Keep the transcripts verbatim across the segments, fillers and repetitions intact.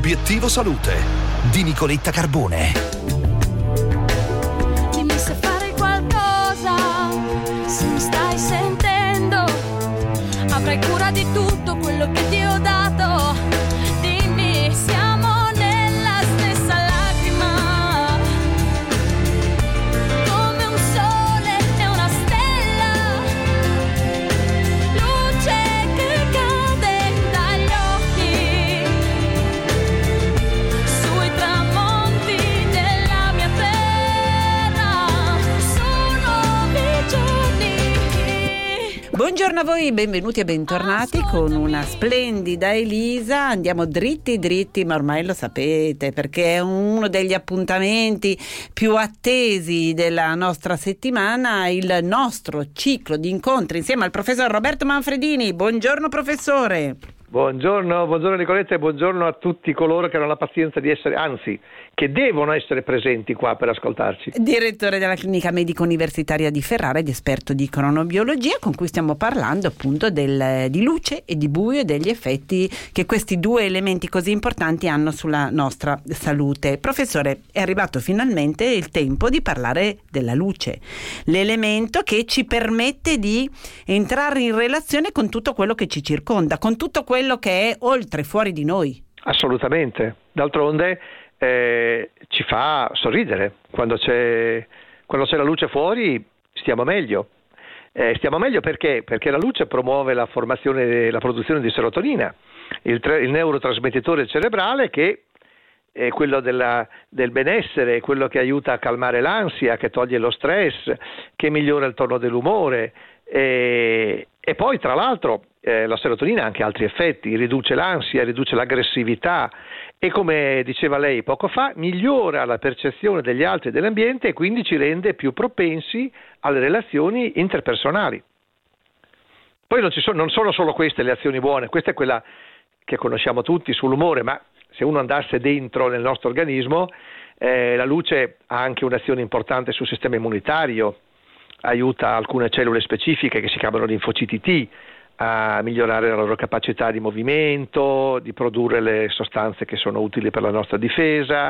Obiettivo Salute di Nicoletta Carbone. Dimmi se fare qualcosa, se mi stai sentendo, avrai cura di tutto quello che ti ho dato. Dimmi, siamo nella stessa lacrima, come un sole e una stella, luce che cade dagli occhi, sui tramonti della mia terra, sono i giorni. Buongiorno a voi, benvenuti e bentornati con una splendida Elisa. Andiamo dritti dritti, ma ormai lo sapete, perché è uno degli appuntamenti più attesi della nostra settimana, il nostro ciclo di incontri insieme al professor Roberto Manfredini. Buongiorno professore. Buongiorno, buongiorno Nicoletta e buongiorno a tutti coloro che hanno la pazienza di essere, anzi, che devono essere presenti qua per ascoltarci. Direttore della Clinica Medica Universitaria di Ferrara ed esperto di cronobiologia, con cui stiamo parlando appunto del, di luce e di buio e degli effetti che questi due elementi così importanti hanno sulla nostra salute. Professore, è arrivato finalmente il tempo di parlare della luce, l'elemento che ci permette di entrare in relazione con tutto quello che ci circonda, con tutto quello che è oltre, fuori di noi. Assolutamente, d'altronde eh, ci fa sorridere quando c'è, quando c'è la luce fuori, stiamo meglio. Eh, stiamo meglio perché? Perché la luce promuove la formazione, la produzione di serotonina, il, tre, il neurotrasmettitore cerebrale che è quello della, del benessere, quello che aiuta a calmare l'ansia, che toglie lo stress, che migliora il tono dell'umore. E, e poi tra l'altro eh, la serotonina ha anche altri effetti, riduce l'ansia, riduce l'aggressività e, come diceva lei poco fa, migliora la percezione degli altri e dell'ambiente e quindi ci rende più propensi alle relazioni interpersonali. Poi non, ci sono, non sono solo queste le azioni buone, questa è quella che conosciamo tutti sull'umore, ma se uno andasse dentro nel nostro organismo, eh, la luce ha anche un'azione importante sul sistema immunitario, aiuta alcune cellule specifiche che si chiamano linfociti T a migliorare la loro capacità di movimento, di produrre le sostanze che sono utili per la nostra difesa.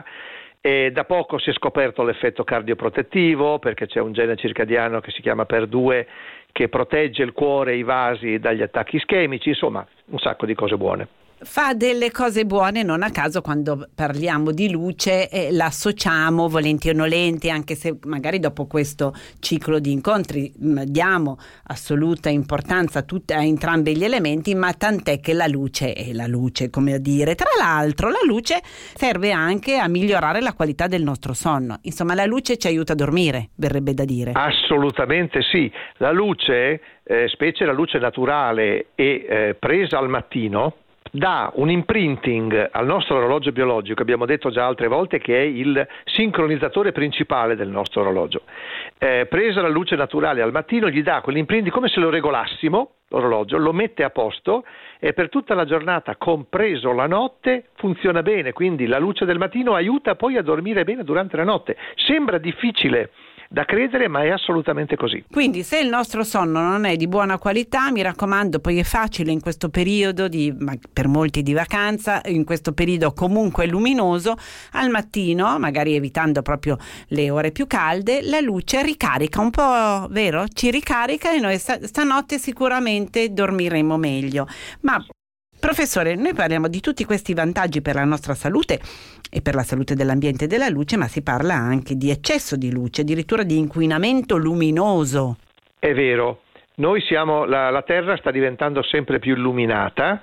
E da poco si è scoperto l'effetto cardioprotettivo, perché c'è un gene circadiano che si chiama P E R due che protegge il cuore e i vasi dagli attacchi ischemici, insomma un sacco di cose buone. Fa delle cose buone, non a caso quando parliamo di luce eh, la associamo volenti o nolenti, anche se magari dopo questo ciclo di incontri mh, diamo assoluta importanza a, tutte, a entrambi gli elementi, ma tant'è che la luce è la luce, come a dire. Tra l'altro la luce serve anche a migliorare la qualità del nostro sonno, insomma la luce ci aiuta a dormire, verrebbe da dire. Assolutamente sì, la luce, eh, specie la luce naturale e eh, presa al mattino, dà un imprinting al nostro orologio biologico, abbiamo detto già altre volte che è il sincronizzatore principale del nostro orologio. Eh, presa la luce naturale al mattino gli dà quell'imprinting come se lo regolassimo, l'orologio, lo mette a posto e per tutta la giornata, compreso la notte, funziona bene, quindi la luce del mattino aiuta poi a dormire bene durante la notte. Sembra difficile da credere, ma è assolutamente così. Quindi se il nostro sonno non è di buona qualità, mi raccomando, poi è facile in questo periodo di, ma per molti di vacanza, in questo periodo comunque luminoso, al mattino, magari evitando proprio le ore più calde, la luce ricarica un po', vero? Ci ricarica e noi sta, stanotte sicuramente dormiremo meglio. Ma professore, noi parliamo di tutti questi vantaggi per la nostra salute e per la salute dell'ambiente e della luce, ma si parla anche di eccesso di luce, addirittura di inquinamento luminoso. È vero, noi siamo, la, la Terra sta diventando sempre più illuminata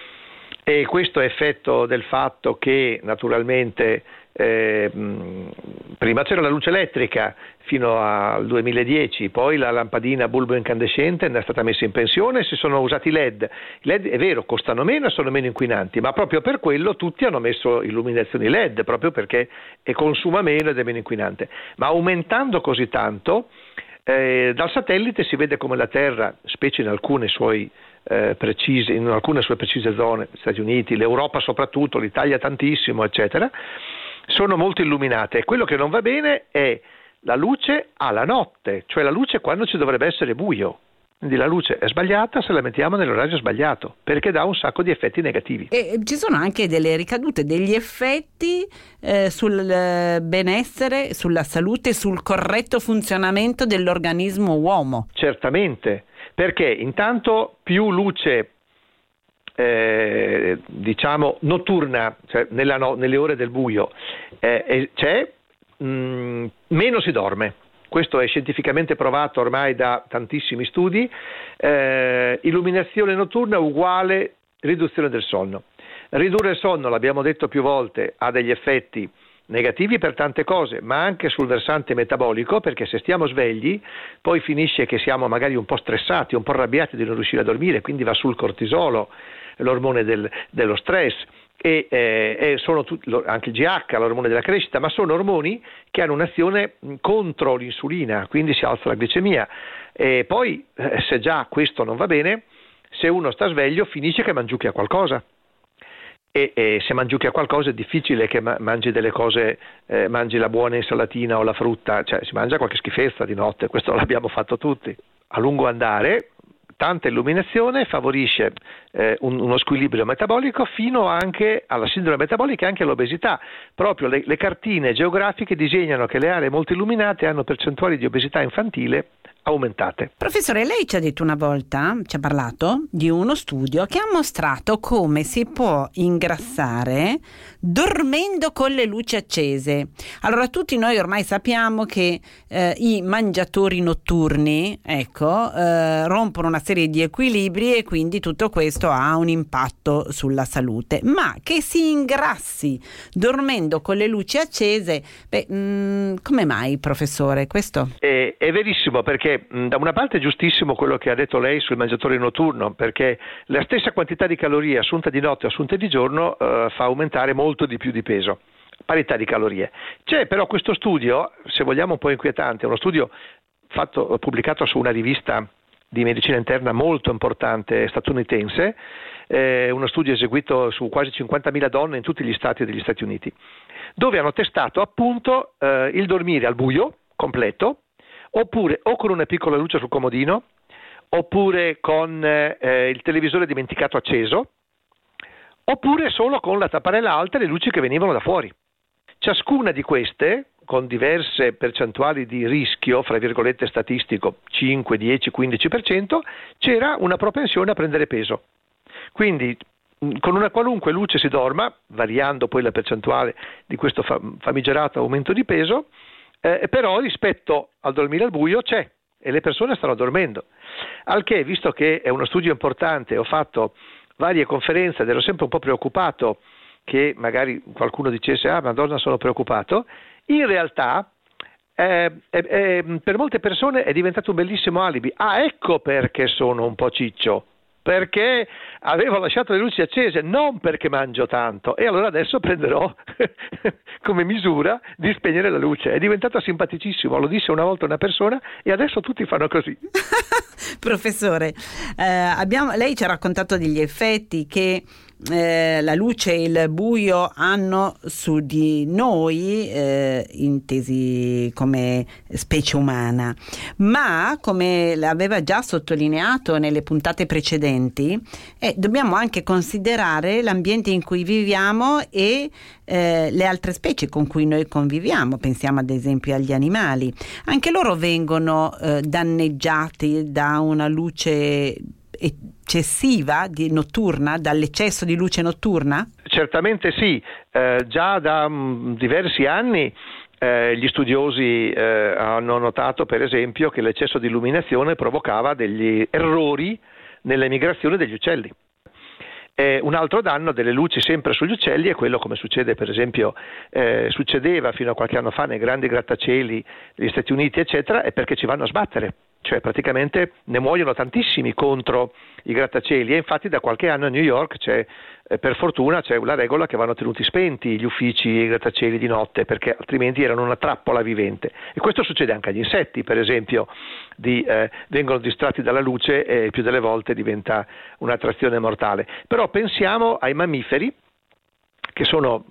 e questo è effetto del fatto che naturalmente eh, prima c'era la luce elettrica fino al duemiladieci, poi la lampadina a bulbo incandescente è stata messa in pensione e si sono usati i led. I led è vero, costano meno e sono meno inquinanti, ma proprio per quello tutti hanno messo illuminazioni led, proprio perché è consuma meno ed è meno inquinante. Ma aumentando così tanto, eh, dal satellite si vede come la Terra, specie in alcune suoi eh, precise, in alcune sue precise zone, gli Stati Uniti, l'Europa soprattutto, l'Italia tantissimo, eccetera, sono molto illuminate. E quello che non va bene è la luce alla notte, cioè la luce quando ci dovrebbe essere buio. Quindi la luce è sbagliata se la mettiamo nell'orario sbagliato, perché dà un sacco di effetti negativi. E ci sono anche delle ricadute, degli effetti eh, sul benessere, sulla salute, sul corretto funzionamento dell'organismo uomo. Certamente, perché intanto più luce eh, diciamo notturna, cioè nella no, nelle ore del buio eh, c'è, mh, meno si dorme. Questo è scientificamente provato ormai da tantissimi studi. Eh, illuminazione notturna uguale riduzione del sonno. Ridurre il sonno, l'abbiamo detto più volte, ha degli effetti negativi per tante cose, ma anche sul versante metabolico, perché se stiamo svegli poi finisce che siamo magari un po' stressati, un po' arrabbiati di non riuscire a dormire, quindi va sul cortisolo, l'ormone del, dello stress. E, eh, e sono tutti, anche il G H, l'ormone della crescita, ma sono ormoni che hanno un'azione contro l'insulina, quindi si alza la glicemia. E poi, eh, se già questo non va bene, se uno sta sveglio finisce che mangiucchia qualcosa. E, e se mangiucchia qualcosa è difficile che ma- mangi delle cose, eh, mangi la buona insalatina o la frutta, cioè si mangia qualche schifezza di notte, questo l'abbiamo fatto tutti. A lungo andare tanta illuminazione favorisce eh, un, uno squilibrio metabolico fino anche alla sindrome metabolica e anche all'obesità. Proprio le, le cartine geografiche disegnano che le aree molto illuminate hanno percentuali di obesità infantile aumentate. Professore, lei ci ha detto una volta, ci ha parlato di uno studio che ha mostrato come si può ingrassare dormendo con le luci accese. Allora, tutti noi ormai sappiamo che eh, i mangiatori notturni, ecco, eh, rompono una serie di equilibri e quindi tutto questo ha un impatto sulla salute. Ma che si ingrassi dormendo con le luci accese, beh, mh, come mai, professore? Questo? È, è verissimo, perché da una parte è giustissimo quello che ha detto lei sul mangiatore notturno, perché la stessa quantità di calorie assunta di notte o assunte di giorno eh, fa aumentare molto di più di peso, parità di calorie. C'è però questo studio, se vogliamo un po' inquietante, uno studio fatto, pubblicato su una rivista di medicina interna molto importante statunitense, eh, uno studio eseguito su quasi cinquantamila donne in tutti gli stati degli Stati Uniti, dove hanno testato appunto eh, il dormire al buio completo, oppure o con una piccola luce sul comodino, oppure con eh, il televisore dimenticato acceso, oppure solo con la tapparella alta e le luci che venivano da fuori. Ciascuna di queste, con diverse percentuali di rischio, fra virgolette statistico, cinque, dieci, quindici per cento, c'era una propensione a prendere peso. Quindi con una qualunque luce si dorma, variando poi la percentuale di questo famigerato aumento di peso, Eh, però rispetto al dormire al buio c'è e le persone stanno dormendo. Al che, visto che è uno studio importante, ho fatto varie conferenze ed ero sempre un po' preoccupato che magari qualcuno dicesse ah madonna sono preoccupato, in realtà eh, eh, eh, per molte persone è diventato un bellissimo alibi. Ah, ecco perché sono un po' ciccio, perché avevo lasciato le luci accese, non perché mangio tanto, e allora adesso prenderò come misura di spegnere la luce. È diventato simpaticissimo, lo disse una volta una persona e adesso tutti fanno così. Professore, eh, abbiamo, lei ci ha raccontato degli effetti che eh, la luce e il buio hanno su di noi, eh, intesi come specie umana, ma come l'aveva già sottolineato nelle puntate precedenti, eh, dobbiamo anche considerare l'ambiente in cui viviamo e eh, le altre specie con cui noi conviviamo. Pensiamo ad esempio agli animali, anche loro vengono eh, danneggiati da una luce eccessiva di notturna, dall'eccesso di luce notturna? Certamente sì, eh, già da um, diversi anni eh, gli studiosi eh, hanno notato per esempio che l'eccesso di illuminazione provocava degli errori nella migrazione degli uccelli. Eh, un altro danno delle luci sempre sugli uccelli è quello, come succede per esempio eh, succedeva fino a qualche anno fa nei grandi grattacieli degli Stati Uniti eccetera, è perché ci vanno a sbattere, cioè praticamente ne muoiono tantissimi contro i grattacieli, e infatti da qualche anno a New York c'è eh, per fortuna c'è una regola che vanno tenuti spenti gli uffici e i grattacieli di notte, perché altrimenti erano una trappola vivente. E questo succede anche agli insetti, per esempio, di, eh, vengono distratti dalla luce e più delle volte diventa un'attrazione mortale. Però pensiamo ai mammiferi, che sono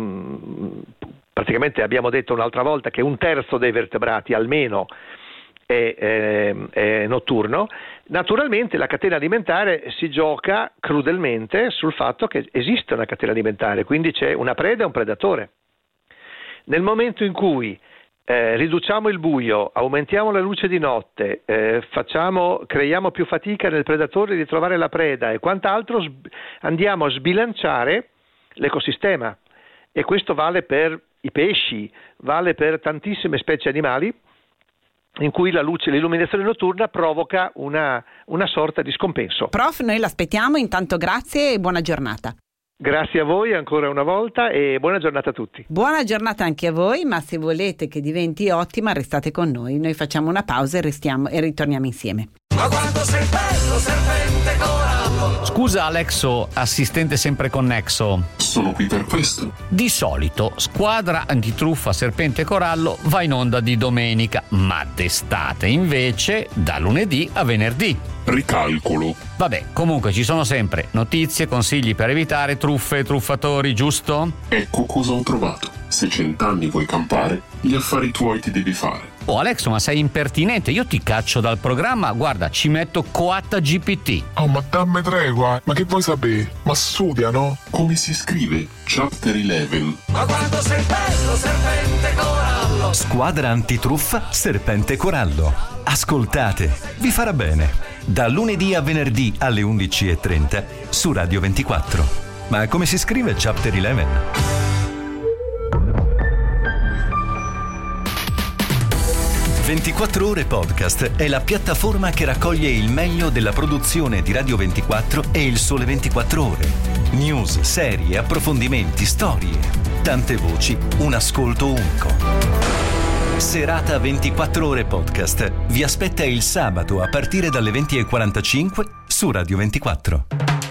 um, praticamente, abbiamo detto un'altra volta che un terzo dei vertebrati almeno è, è, è notturno, naturalmente la catena alimentare si gioca crudelmente sul fatto che esiste una catena alimentare, quindi c'è una preda e un predatore. Nel momento in cui eh, riduciamo il buio, aumentiamo la luce di notte, eh, facciamo, creiamo più fatica nel predatore di trovare la preda e quant'altro, sb- andiamo a sbilanciare l'ecosistema, e questo vale per i pesci, vale per tantissime specie animali in cui la luce, l'illuminazione notturna provoca una, una sorta di scompenso. Prof, noi l'aspettiamo, intanto grazie e buona giornata. Grazie a voi ancora una volta e buona giornata a tutti. Buona giornata anche a voi, ma se volete che diventi ottima restate con noi. Noi facciamo una pausa e restiamo e ritorniamo insieme. Ma quando sei bello, serpente corallo. Scusa Alexo, assistente sempre connesso. Sono qui per questo. Di solito Squadra Antitruffa Serpente Corallo va in onda di domenica, ma d'estate invece da lunedì a venerdì. Ricalcolo. Vabbè, comunque ci sono sempre notizie, consigli per evitare truffe e truffatori, giusto? Ecco cosa ho trovato. Se cent'anni vuoi campare, gli affari tuoi ti devi fare. Oh Alexo, ma sei impertinente, io ti caccio dal programma, guarda, ci metto Coatta G P T. Oh, ma dammi tregua, ma che vuoi sapere? Ma studia, no? Come si scrive? Chapter undici. Ma quando sei bello, serpente corallo. Squadra Antitruffa Serpente Corallo. Ascoltate, vi farà bene. Da lunedì a venerdì alle undici e trenta su Radio ventiquattro. Ma come si scrive Chapter undici? ventiquattro Ore Podcast è la piattaforma che raccoglie il meglio della produzione di Radio ventiquattro e Il Sole ventiquattro Ore. News, serie, approfondimenti, storie. Tante voci, un ascolto unico. Serata ventiquattro Ore Podcast vi aspetta il sabato a partire dalle venti e quarantacinque su Radio ventiquattro.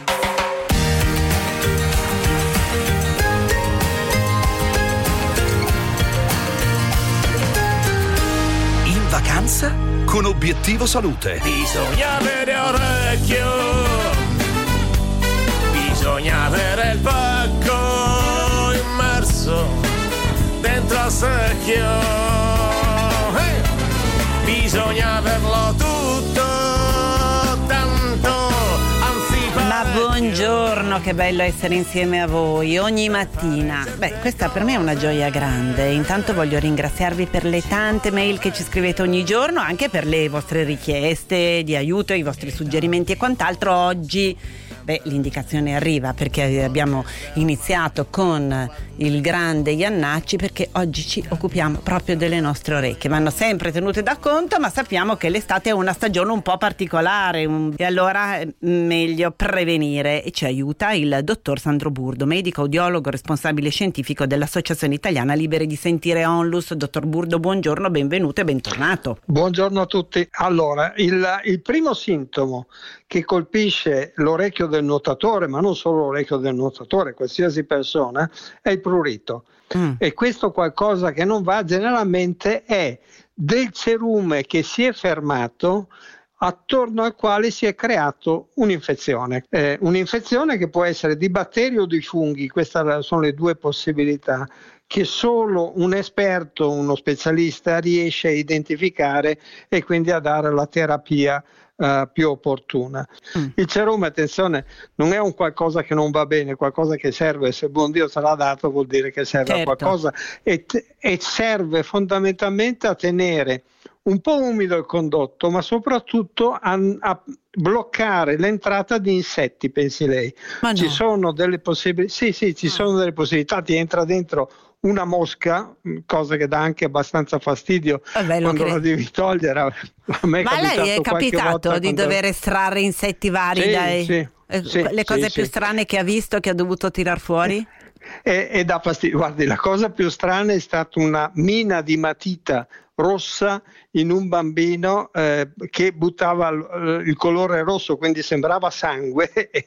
Vacanza con Obiettivo Salute. Bisogna avere orecchio, bisogna avere il becco immerso dentro al secchio, hey! Bisogna averlo tutto, tanto, anzi parecchio. Ma buongiorno, che bello essere insieme a voi ogni mattina. Beh, questa per me è una gioia grande. Intanto voglio ringraziarvi per le tante mail che ci scrivete ogni giorno, anche per le vostre richieste di aiuto, i vostri suggerimenti e quant'altro. Oggi beh, l'indicazione arriva perché abbiamo iniziato con il grande Iannacci, perché oggi ci occupiamo proprio delle nostre orecchie. Vanno sempre tenute da conto, ma sappiamo che l'estate è una stagione un po' particolare e allora è meglio prevenire, e ci aiuta il dottor Sandro Burdo, medico audiologo responsabile scientifico dell'Associazione Italiana Liberi di Sentire Onlus. Dottor Burdo, buongiorno, benvenuto e bentornato. Buongiorno a tutti. Allora, il, il primo sintomo che colpisce l'orecchio del nuotatore, ma non solo l'orecchio del nuotatore, qualsiasi persona, è il prurito. Mm. E questo qualcosa che non va, generalmente è del cerume che si è fermato attorno al quale si è creato un'infezione. Eh, un'infezione che può essere di batteri o di funghi, queste sono le due possibilità che solo un esperto, uno specialista riesce a identificare e quindi a dare la terapia Uh, più opportuna. Mm. Il cerume, attenzione, non è un qualcosa che non va bene, qualcosa che serve. Se il buon Dio te l'ha dato vuol dire che serve certo. a qualcosa e, e serve fondamentalmente a tenere un po' umido il condotto, ma soprattutto a, a bloccare l'entrata di insetti, pensi lei. Ma ci no. sono delle possibilità, sì sì, ci sono delle possibilità, ti entra dentro una mosca, cosa che dà anche abbastanza fastidio Vabbè, quando la devi togliere. A me Ma è lei è capitato di quando... dover estrarre insetti vari sì, dai... sì, eh, sì, le cose sì, più sì. strane che ha visto, che ha dovuto tirar fuori? E, e dà fastidio. Guardi, la cosa più strana è stata una mina di matita rossa in un bambino eh, che buttava il, il colore rosso, quindi sembrava sangue e,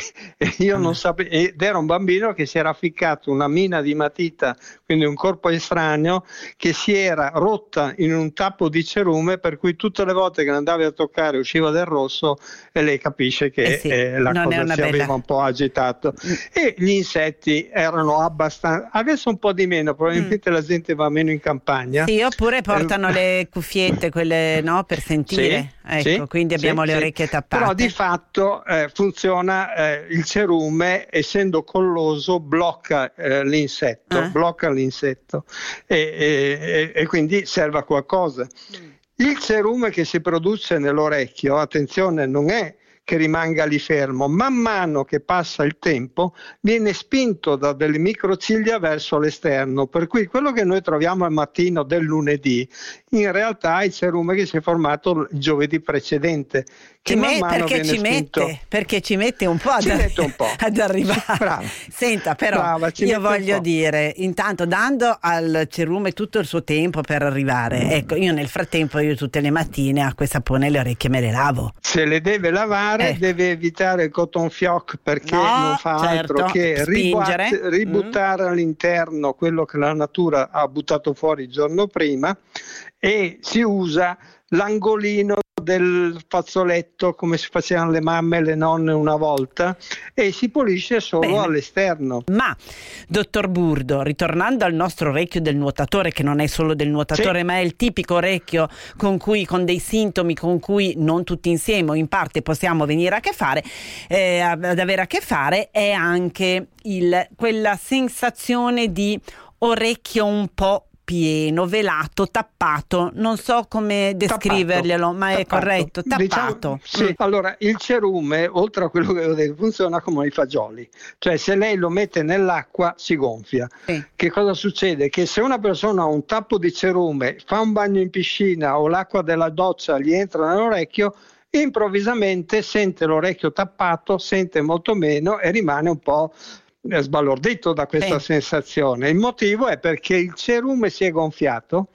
e io non sapevo, ed era un bambino che si era ficcato una mina di matita, quindi un corpo estraneo che si era rotta in un tappo di cerume, per cui tutte le volte che andavi a toccare usciva del rosso e lei capisce che eh sì, eh, la cosa si bella... aveva un po' agitato. E gli insetti erano abbastanza, adesso un po' di meno, probabilmente mm. la gente va meno in campagna. Sì, oppure porta portano le cuffiette, quelle, no, per sentire, sì, ecco, sì, quindi abbiamo sì, le sì. orecchie tappate. Però di fatto eh, funziona, eh, il cerume, essendo colloso, blocca eh, l'insetto, Eh? blocca l'insetto e, e, e quindi serve a qualcosa. Il cerume che si produce nell'orecchio, attenzione, non è che rimanga lì fermo, man mano che passa il tempo viene spinto da delle microciglia verso l'esterno, per cui quello che noi troviamo al mattino del lunedì in realtà è il cerume che si è formato il giovedì precedente, che Ci man me- mano perché, viene ci spinto. mette, perché ci mette un po' ad, Ci mette un po'. ad arrivare. Brava. Senta, però Brava, ci io mette un voglio po'. dire, intanto dando al cerume tutto il suo tempo per arrivare, ecco, io nel frattempo io tutte le mattine acqua e sapone le orecchie me le lavo. Se le deve lavare, Eh. deve evitare il cotton fioc, perché No, non fa altro certo, che spingere. ributt- ributtare all'interno quello che la natura ha buttato fuori il giorno prima, e si usa l'angolino del fazzoletto come si facevano le mamme e le nonne una volta, e si pulisce solo Bene. all'esterno. Ma, dottor Burdo, ritornando al nostro orecchio del nuotatore, che non è solo del nuotatore, Sì. ma è il tipico orecchio con cui, con dei sintomi con cui non tutti insieme o in parte possiamo venire a che fare, eh, ad avere a che fare, è anche il, quella sensazione di orecchio un po' pieno, velato, tappato, non so come descriverglielo, ma è Tappato. corretto, Diciamo- tappato. sì. Mm. Allora, il cerume, oltre a quello che ho detto, funziona come i fagioli, cioè se lei lo mette nell'acqua si gonfia. Sì. Che cosa succede? Che se una persona ha un tappo di cerume, fa un bagno in piscina o l'acqua della doccia gli entra nell'orecchio, improvvisamente sente l'orecchio tappato, sente molto meno e rimane un po' eh, sbalordito da questa Sì. sensazione. Il motivo è perché il cerume si è gonfiato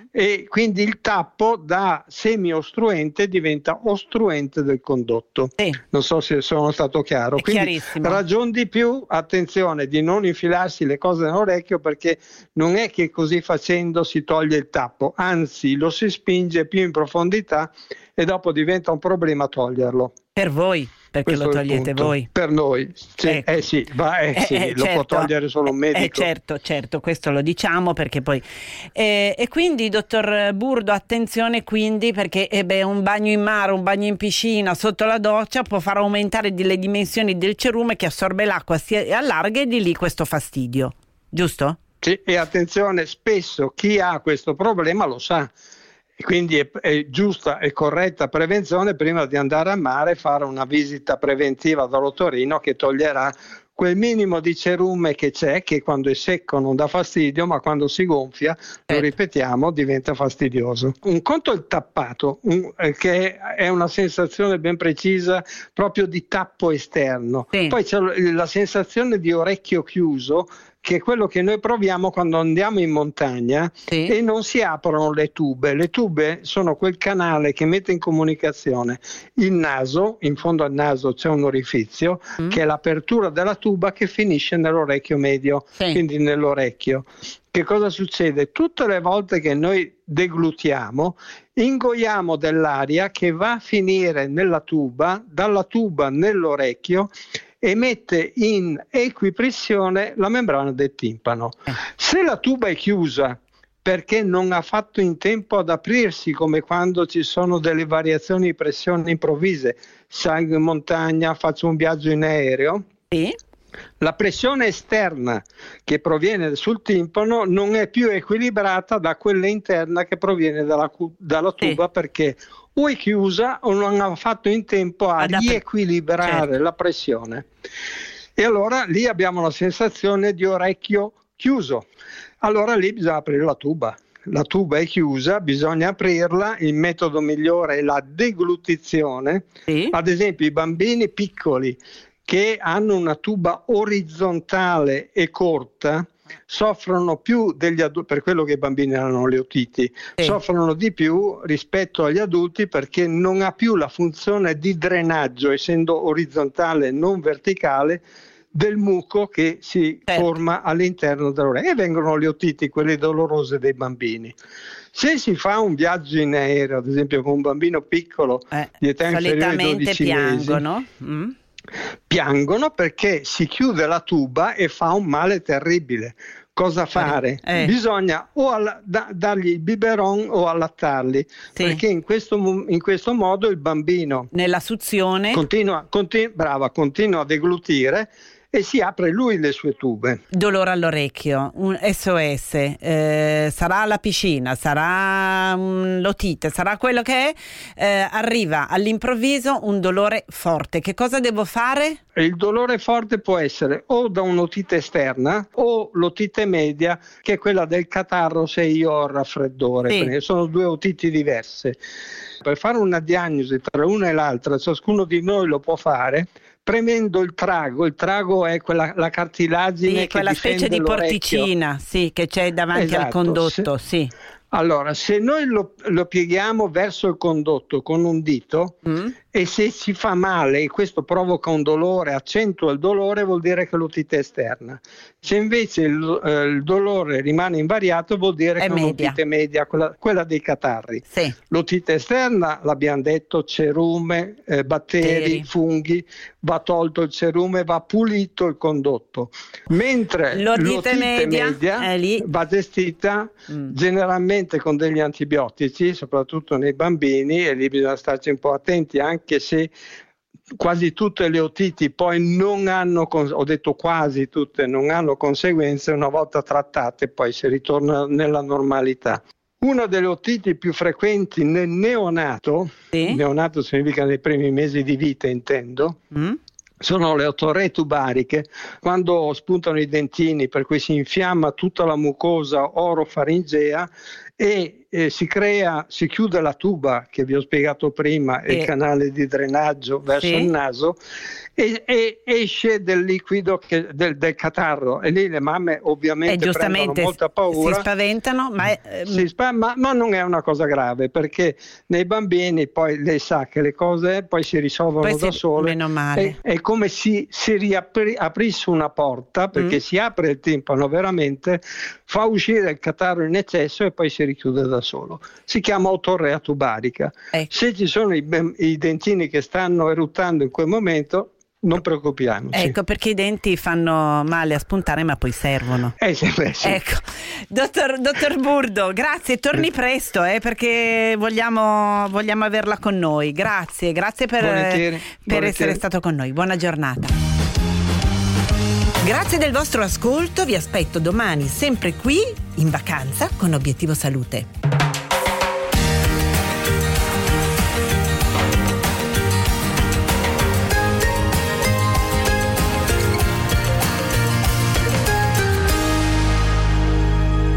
e quindi il tappo da semi-ostruente diventa ostruente del condotto. Sì. Non so se sono stato chiaro. È Quindi chiarissimo. ragion di più, attenzione di non infilarsi le cose nell'orecchio, perché non è che così facendo si toglie il tappo, anzi lo si spinge più in profondità e dopo diventa un problema toglierlo. Per voi, perché Questo lo è il togliete punto. voi. Per noi, sì, Ecco. eh sì, va, eh Eh, sì, eh, lo può certo. togliere solo un medico. Eh, certo, certo, questo lo diciamo perché poi eh, e quindi dottor Burdo, attenzione quindi, perché eh beh, un bagno in mare, un bagno in piscina, sotto la doccia può far aumentare di- le dimensioni del cerume che assorbe l'acqua, si allarga e di lì questo fastidio, giusto? Sì, e attenzione, spesso chi ha questo problema lo sa. E quindi è, è giusta e corretta prevenzione prima di andare a mare fare una visita preventiva dall'otorino che toglierà quel minimo di cerume che c'è, che quando è secco non dà fastidio, ma quando si gonfia, lo ripetiamo, diventa fastidioso. Un conto è il tappato, un- eh, che è una sensazione ben precisa proprio di tappo esterno. Sì. Poi c'è l- la sensazione di orecchio chiuso, che è quello che noi proviamo quando andiamo in montagna Sì. e non si aprono le tube. Le tube sono quel canale che mette in comunicazione il naso, in fondo al naso c'è un orifizio, Mm. che è l'apertura della tuba che finisce nell'orecchio medio, Sì. quindi nell'orecchio. Che cosa succede? Tutte le volte che noi deglutiamo, ingoiamo dell'aria che va a finire nella tuba, dalla tuba nell'orecchio, e mette in equipressione la membrana del timpano. Se la tuba è chiusa perché non ha fatto in tempo ad aprirsi, come quando ci sono delle variazioni di pressione improvvise, salgo in montagna, faccio un viaggio in aereo, Sì. la pressione esterna che proviene sul timpano non è più equilibrata da quella interna che proviene dalla, cu- dalla tuba, Sì. perché o è chiusa o non ha fatto in tempo a Ad apri- riequilibrare certo. la pressione. E allora lì abbiamo la sensazione di orecchio chiuso. Allora lì bisogna aprire la tuba. La tuba è chiusa, bisogna aprirla. Il metodo migliore è la deglutizione. Sì. Ad esempio i bambini piccoli che hanno una tuba orizzontale e corta soffrono più degli adulti, per quello che i bambini hanno le otiti, Sì. soffrono di più rispetto agli adulti perché non ha più la funzione di drenaggio, essendo orizzontale e non verticale, del muco che si Certo. forma all'interno dell'orecchio, e vengono le otiti, quelle dolorose dei bambini. Se si fa un viaggio in aereo, ad esempio con un bambino piccolo Eh, di età inferiore ai solitamente dodici mesi, piangono. Mm. piangono perché si chiude la tuba e fa un male terribile. cosa fare? Eh. Bisogna o alla, da, dargli il biberon o allattarli, sì. perché in questo, in questo modo il bambino nella suzione continua, continua, brava, continua a deglutire e si apre lui le sue tube. Dolore all'orecchio, un S O S, eh, sarà la piscina, sarà um, l'otite, sarà quello che è, eh, arriva all'improvviso un dolore forte. Che cosa devo fare? Il dolore forte può essere o da un'otite esterna o l'otite media, che è quella del catarro se io ho il raffreddore, sì. perché sono due otiti diverse. Per fare una diagnosi tra una e l'altra, ciascuno di noi lo può fare premendo il trago. Il trago è quella la cartilagine, sì, che quella specie di l'orecchio. porticina, sì, che c'è davanti esatto, al condotto, se, sì. Allora, se noi lo, lo pieghiamo verso il condotto con un dito mm. e se si fa male e questo provoca un dolore, accentua il dolore, vuol dire che l'otite è esterna. Se invece il, eh, il dolore rimane invariato, vuol dire è che è un'otite media, quella, quella dei catarri. Sì. L'otite esterna, l'abbiamo detto, cerume, eh, batteri, Teri. funghi, va tolto il cerume, va pulito il condotto. Mentre l'otite, l'otite media, media è lì. va gestita mm. generalmente con degli antibiotici, soprattutto nei bambini, e lì bisogna starci un po' attenti, anche se quasi tutte le otiti poi non hanno, ho detto quasi tutte, non hanno conseguenze, una volta trattate poi si ritorna nella normalità. Una delle otiti più frequenti nel neonato, sì. neonato significa nei primi mesi di vita intendo, mm. sono le otoree tubariche, quando spuntano i dentini, per cui si infiamma tutta la mucosa orofaringea e eh, si crea, si chiude la tuba che vi ho spiegato prima, sì. il canale di drenaggio verso sì. il naso, e, e esce del liquido che, del, del catarro, e lì le mamme ovviamente eh, prendono molta paura, si spaventano, ma, è, si spa- ma, ma non è una cosa grave, perché nei bambini poi lei sa che le cose poi si risolvono poi da si, sole, meno male. È, è come se si riaprisse una porta, perché mm. si apre il timpano veramente, fa uscire il catarro in eccesso e poi si richiude da solo. Si chiama otorrea tubarica. Ecco. Se ci sono i, i dentini che stanno eruttando in quel momento, non preoccupiamoci. Ecco, perché i denti fanno male a spuntare, ma poi servono. Eh sì, beh, sì. Ecco, dottor, dottor Burdo, grazie, torni presto, eh, perché vogliamo, vogliamo averla con noi. Grazie, grazie per, volentieri, per volentieri. essere stato con noi. Buona giornata. Grazie del vostro ascolto, vi aspetto domani sempre qui in vacanza con Obiettivo Salute.